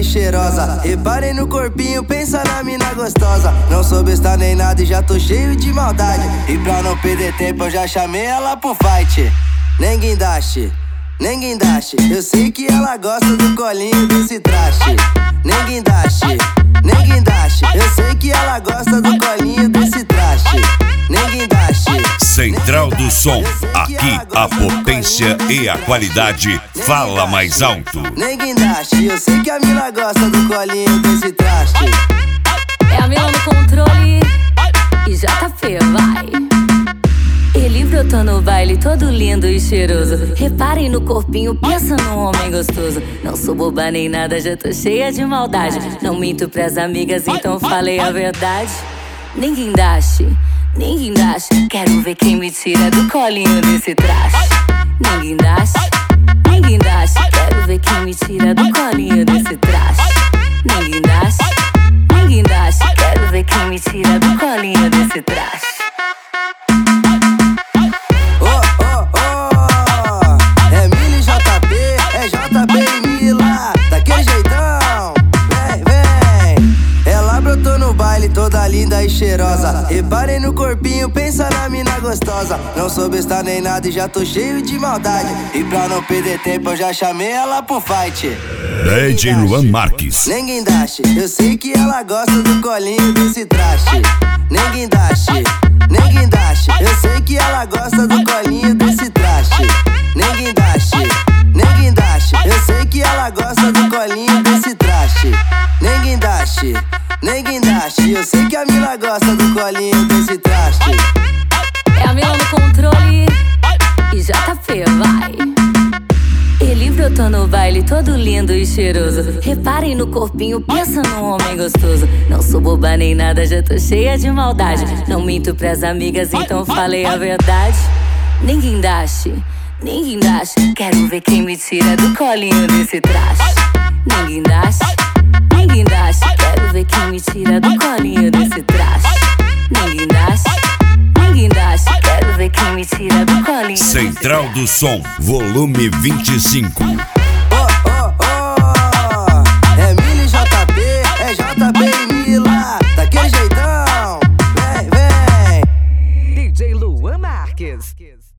cheirosa. Reparem no corpinho, pensa na mina gostosa. Não sou besta nem nada e já tô cheio de maldade. E pra não perder tempo eu já chamei ela pro fight. Nem guindaste, nem guindaste. Eu sei que ela gosta do colinho desse traste. Nem guindaste, nem guindaste. Eu sei que ela gosta do colinho desse traste. Nem guindaste. Central do Som, aqui a potência e a qualidade fala mais alto. Nem guindaste, eu sei que a mina gosta do colinho desse traste. É a Mila no controle e JP, vai. Ele brotou no baile todo lindo e cheiroso. Reparem no corpinho, pensa num homem gostoso. Não sou boba nem nada, já tô cheia de maldade. Não minto pras amigas, então falei a verdade. Nem guindaste, nem guindaste. Quero ver quem me tira do colinho desse traste. Nem guindaste, nem guindaste. Quero ver quem me tira do colinho desse traste. Nem guindaste, nem guindaste. Quero ver quem me tira do colinho desse traste. Toda linda e cheirosa. Reparem no corpinho, pensa na mina gostosa. Não sou besta nem nada e já tô cheio de maldade. E pra não perder tempo eu já chamei ela pro fight. DJ Luan Marques. Nem guindaste, eu sei que ela gosta do colinho desse traste. Nem guindaste, nem guindaste. Eu sei que ela gosta do colinho desse traste. Nem guindaste, nem guindaste. Eu sei que ela gosta do colinho desse traste. Nem guindaste, nem guindaste. Eu sei que a mina gosta do colinho desse traste. É a Mila no controle e JP, vai. Ele brotou no baile todo lindo e cheiroso. Reparem no corpinho, pensa num homem gostoso. Não sou boba nem nada, já tô cheia de maldade. Não minto pras amigas, então falei a verdade. Nem guindaste, nem guindaste. Quero ver quem me tira do colinho desse traste. Nem guindaste, nem guindaste. Quero ver quem me tira do colinho desse traste. Nem guindaste, nem guindaste. Quero ver quem me tira do colinho. Central do Som, volume 25. É Mili JP, é JP.